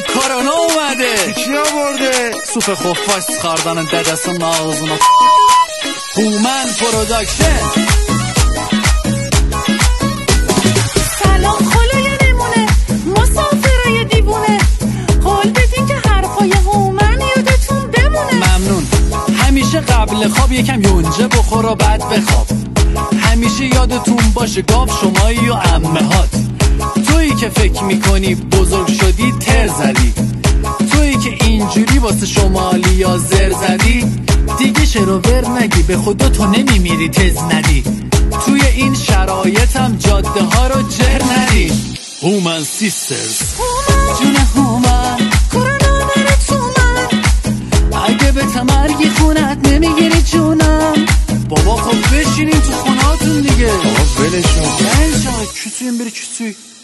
کرونا اومده. چی آورده؟ سوپ خفاش خاردن ددسون ağzına. هومن پروداکشن. سلام خلوی نمونه مسافرای دیوونه، قول بدین که حرفای هومن یادتون بمونه. ممنون. همیشه قبل خواب یکم یونجه بخور و بعد بخواب. همیشه یادتون باشه گاو شمایی و عمه هات. تویی که فکر میکنی بزرگ شدی تر زدی، تویی که اینجوری واسه شمالی یا زر زدی، دیگه شروور نگی به خدا تو نمیمیری تز ندی. توی این شرایطم جاده ها رو جر ندی. هومن سیسترز. جون هومن کرونا نره تو من، اگه به تمرگی خونت نمیگیری جونم. بابا خب بشینین تو خونهاتون دیگه. بابا ولشون. Gel çay kütüğün bir kütüğü.